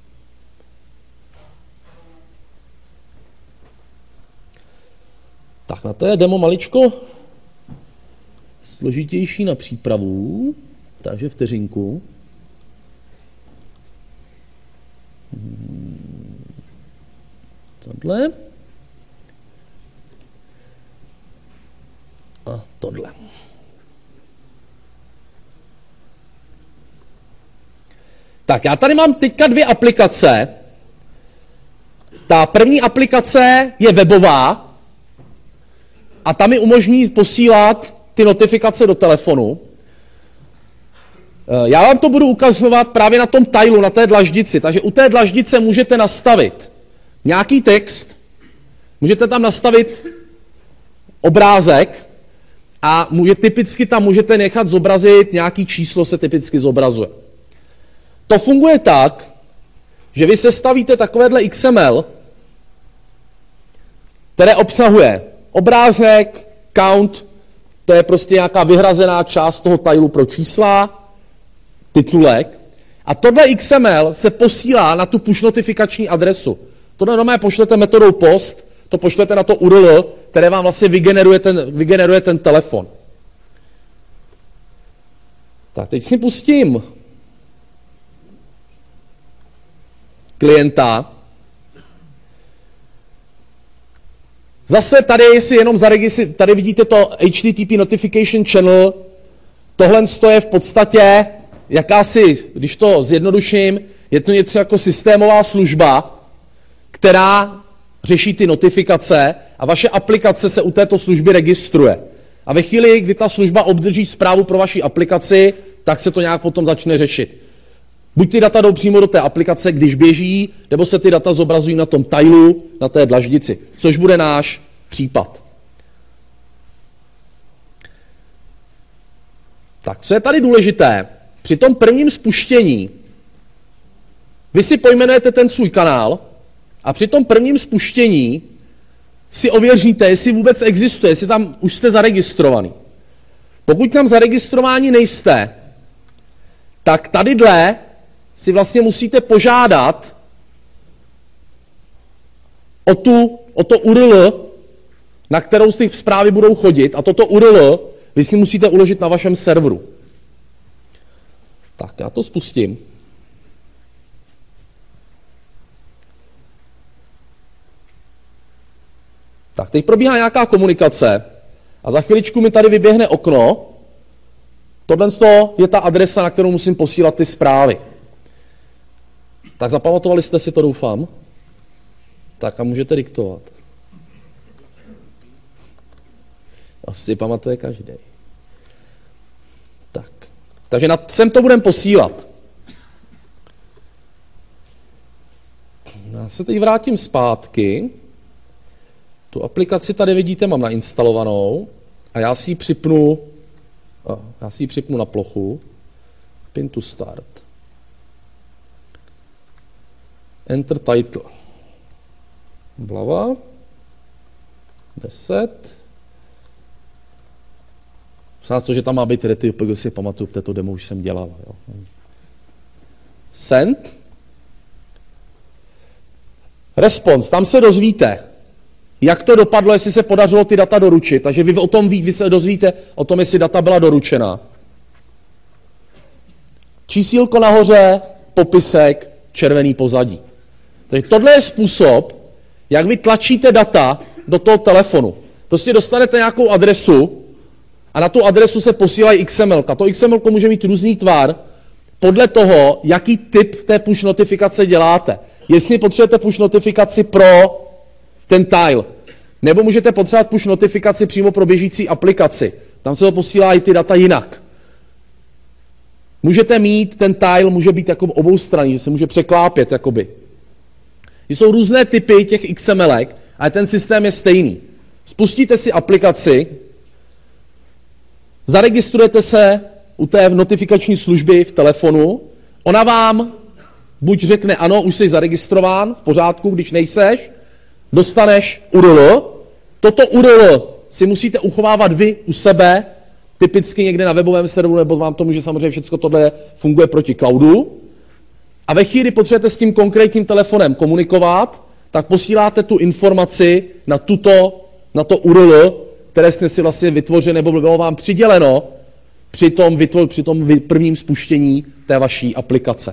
Tak na to je demo maličko složitější na přípravu, takže vteřinku. Tohle. A tohle. Tak já tady mám teďka dvě aplikace. Ta první aplikace je webová a ta mi umožní posílat ty notifikace do telefonu. Já vám to budu ukazovat právě na tom tailu, na té dlaždici. Takže u té dlaždice můžete nastavit nějaký text, můžete tam nastavit obrázek a typicky tam můžete nechat zobrazit, nějaký číslo se typicky zobrazuje. To funguje tak, že vy sestavíte takovéhle X M L, které obsahuje obrázek, count, to je prostě nějaká vyhrazená část toho tailu pro čísla, titulek, a tohle X M L se posílá na tu push notifikační adresu. Tohle normálně pošlete metodou post, to pošlete na to U R L, které vám vlastně vygeneruje ten, vygeneruje ten telefon. Tak, teď si pustím klienta. Zase tady si jenom zaregistrujete, tady vidíte to H T T P Notification Channel. Tohle je v podstatě jakási, když to zjednoduším, je to něco jako systémová služba, která řeší ty notifikace a vaše aplikace se u této služby registruje. A ve chvíli, kdy ta služba obdrží zprávu pro vaši aplikaci, tak se to nějak potom začne řešit. Buď ty data jdou přímo do té aplikace, když běží, nebo se ty data zobrazují na tom tailu, na té dlaždici, což bude náš případ. Tak, co je tady důležité? Při tom prvním spuštění vy si pojmenujete ten svůj kanál a při tom prvním spuštění si ověříte, jestli vůbec existuje, jestli tam už jste zaregistrovaný. Pokud tam zaregistrováni nejste, tak tadyhle si vlastně musíte požádat o, tu, o to U R L, na kterou z těch zprávy budou chodit, a toto U R L vy si musíte uložit na vašem serveru. Tak, já to spustím. Tak, teď probíhá nějaká komunikace a za chviličku mi tady vyběhne okno. Tohle je ta adresa, na kterou musím posílat ty zprávy. Tak zapamatovali jste si to, doufám? Tak a můžete diktovat. Asi pamatuje každý. Tak. Takže na, sem to budeme posílat. Já se teď vrátím zpátky. Tu aplikaci tady vidíte, mám nainstalovanou a já si ji připnu, já si ji připnu na plochu. Pin to start. Enter title. Blava. deset. Znamená to, že tam má být rety, pokud si pamatuju, této demo už jsem dělal. Jo. Send. Response. Tam se dozvíte, jak to dopadlo, jestli se podařilo ty data doručit. Takže vy o tom ví, vy se dozvíte o tom, jestli data byla doručena. Čísílko nahoře, popisek, červený pozadí. Takže tohle je způsob, jak vy tlačíte data do toho telefonu. Prostě dostanete nějakou adresu a na tu adresu se posílají X M L. To X M L může mít různý tvar podle toho, jaký typ té push notifikace děláte. Jestli potřebujete push notifikaci pro ten tile, nebo můžete potřebovat push notifikaci přímo pro běžící aplikaci. Tam se to posílá i ty data jinak. Můžete mít, ten tile může být jako oboustranný, že se může překlápět, jakoby. Jsou různé typy těch X M L ek, ale ten systém je stejný. Spustíte si aplikaci, zaregistrujete se u té notifikační služby v telefonu, ona vám buď řekne ano, už jsi zaregistrován, v pořádku, když nejseš, dostaneš U R L. Toto U R L si musíte uchovávat vy u sebe, typicky někde na webovém serveru, nebo vám to může samozřejmě všechno tohle funguje proti cloudu. A ve chvíli potřebujete s tím konkrétním telefonem komunikovat, tak posíláte tu informaci na, tuto, na to U R L, které jste si vlastně vytvořili, nebo bylo vám přiděleno při tom, vytvo, při tom prvním spuštění té vaší aplikace.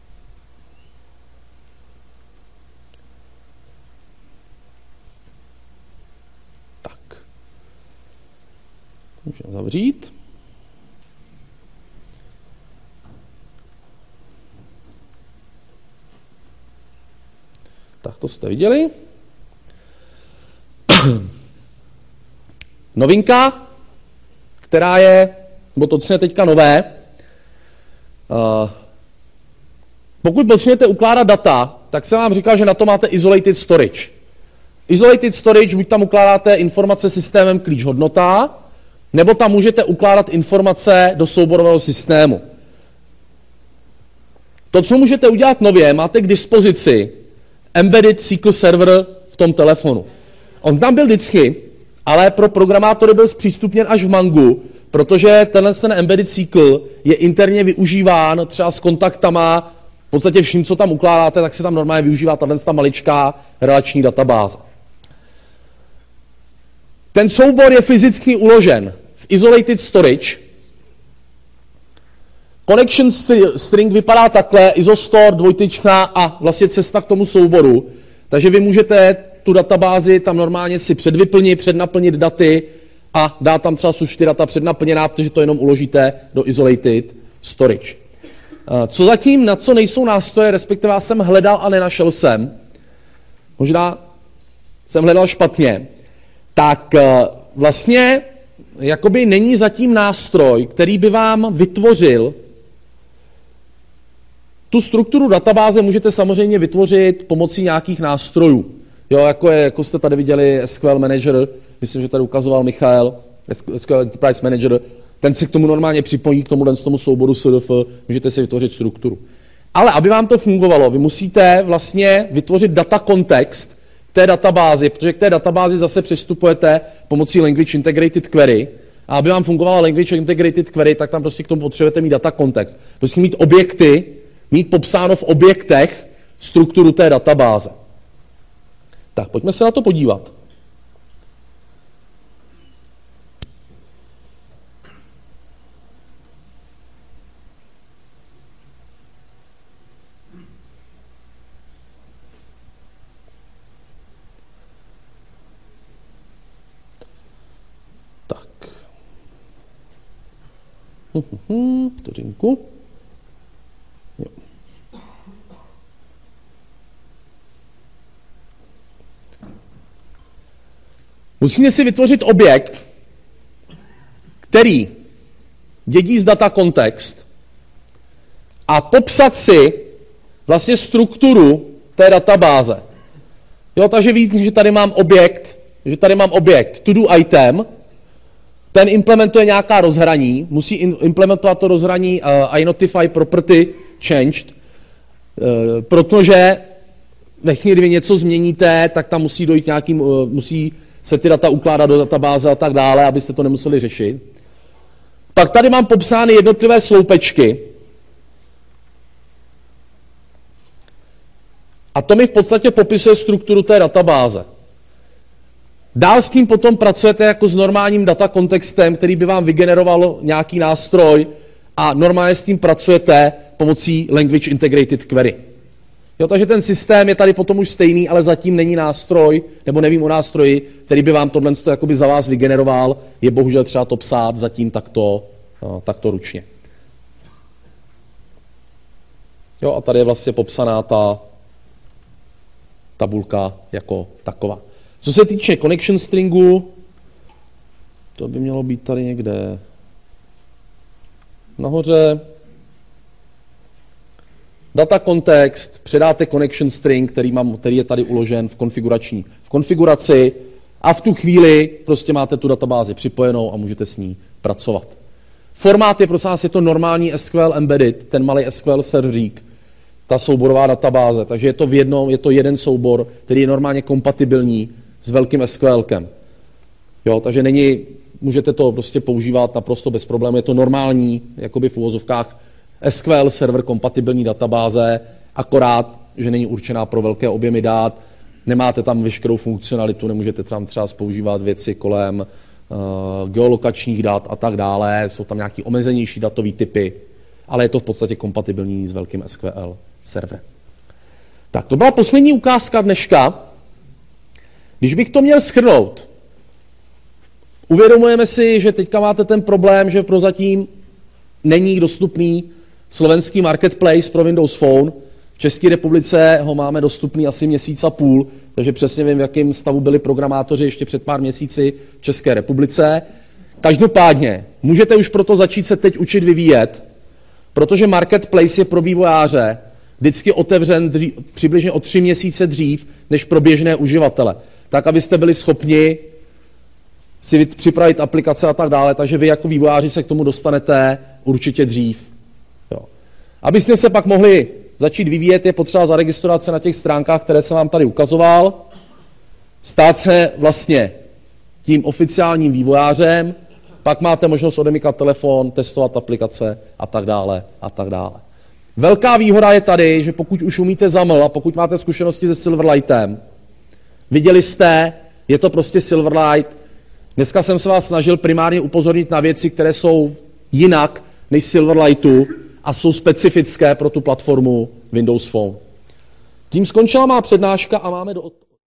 Tak. Můžeme zavřít. Tak to jste viděli. Novinka, která je, nebo to, co je teďka nové, uh, pokud potřebujete ukládat data, tak se vám říká, že na to máte isolated storage. Isolated storage, buď tam ukládáte informace systémem klíč hodnota, nebo tam můžete ukládat informace do souborového systému. To, co můžete udělat nově, máte k dispozici embedded S Q L server v tom telefonu. On tam byl vždycky, ale pro programátory byl zpřístupněn až v Mangu, protože tenhle ten embedded S Q L je interně využíván třeba s kontaktama, v podstatě vším, co tam ukládáte, tak se tam normálně využívá tato maličká relační databáze. Ten soubor je fyzicky uložen v isolated storage. Connection string vypadá takhle, isostore, dvojtečná a vlastně cesta k tomu souboru. Takže vy můžete tu databázi tam normálně si předvyplnit, přednaplnit daty a dát tam třeba suš ty data přednaplněná, protože to jenom uložíte do isolated storage. Co zatím, na co nejsou nástroje, respektive já jsem hledal a nenašel jsem, možná jsem hledal špatně, tak vlastně jakoby není zatím nástroj, který by vám vytvořil tu strukturu databáze. Můžete samozřejmě vytvořit pomocí nějakých nástrojů. Jo, jako, je, jako jste tady viděli S Q L Manager, myslím, že tady ukazoval Michal, S Q L Enterprise Manager, ten se k tomu normálně připojí, k tomu, k tomu souboru S D F, můžete si vytvořit strukturu. Ale aby vám to fungovalo, vy musíte vlastně vytvořit data kontext té databázi, protože k té databázi zase přistupujete pomocí Language Integrated Query. A aby vám fungovala Language Integrated Query, tak tam prostě k tomu potřebujete mít data kontext. Prostě mít objekty, mít popsáno v objektech strukturu té databáze. Tak, pojďme se na to podívat. Tak. Vteřinku. Jo. Musíme si vytvořit objekt, který dědí z data kontext a popsat si vlastně strukturu té databáze. Jo, takže vidíte, že tady mám objekt, že tady mám objekt to do item, ten implementuje nějaká rozhraní, musí implementovat to rozhraní uh, identify property changed, uh, protože ve chvíli, kdy vy něco změníte, tak tam musí dojít nějakým, uh, musí se ty data ukládat do databáze a tak dále, abyste to nemuseli řešit. Pak tady mám popsány jednotlivé sloupečky. A to mi v podstatě popisuje strukturu té databáze. Dál s tím potom pracujete jako s normálním data kontextem, který by vám vygeneroval nějaký nástroj a normálně s tím pracujete pomocí Language Integrated Query. Jo, takže ten systém je tady potom už stejný, ale zatím není nástroj, nebo nevím o nástroji, který by vám tohle jakoby za vás vygeneroval, je bohužel třeba to psát zatím takto, no, takto ručně. Jo, a tady je vlastně popsaná ta tabulka jako taková. Co se týče connection stringu, to by mělo být tady někde nahoře. Data context, předáte connection string, který, mám, který je tady uložen v konfigurační v konfiguraci a v tu chvíli prostě máte tu databázi připojenou a můžete s ní pracovat. Formát je prosím vás, je to normální S Q L embedded, ten malý S Q L serverík, ta souborová databáze, takže je to v jednom, je to jeden soubor, který je normálně kompatibilní s velkým SQLkem. Jo, takže není, můžete to prostě používat naprosto bez problémů, je to normální, jakoby v uvozovkách S Q L server kompatibilní databáze, akorát, že není určená pro velké objemy dat, nemáte tam veškerou funkcionalitu, nemůžete tam třeba používat věci kolem uh, geolokačních dat a tak dále, jsou tam nějaký omezenější datové typy, ale je to v podstatě kompatibilní s velkým S Q L serverem. Tak, to byla poslední ukázka dneška. Když bych to měl shrnout, uvědomujeme si, že teďka máte ten problém, že prozatím není dostupný slovenský marketplace pro Windows Phone. V České republice ho máme dostupný asi měsíc a půl, takže přesně vím, v jakém stavu byli programátoři ještě před pár měsíci v České republice. Každopádně, můžete už proto začít se teď učit vyvíjet, protože marketplace je pro vývojáře vždycky otevřen dřív, přibližně o tři měsíce dřív, než pro běžné uživatele. Tak, abyste byli schopni si připravit aplikace a tak dále, takže vy jako vývojáři se k tomu dostanete určitě dřív. Jo. Abyste se pak mohli začít vyvíjet, je potřeba zaregistrovat se na těch stránkách, které jsem vám tady ukazoval, stát se vlastně tím oficiálním vývojářem, pak máte možnost odemykat telefon, testovat aplikace a tak dále a tak dále. Velká výhoda je tady, že pokud už umíte zaml a pokud máte zkušenosti se Silverlightem, viděli jste, je to prostě Silverlight. Dneska jsem se vás snažil primárně upozornit na věci, které jsou jinak než Silverlightu a jsou specifické pro tu platformu Windows Phone. Tím skončila má přednáška a máme do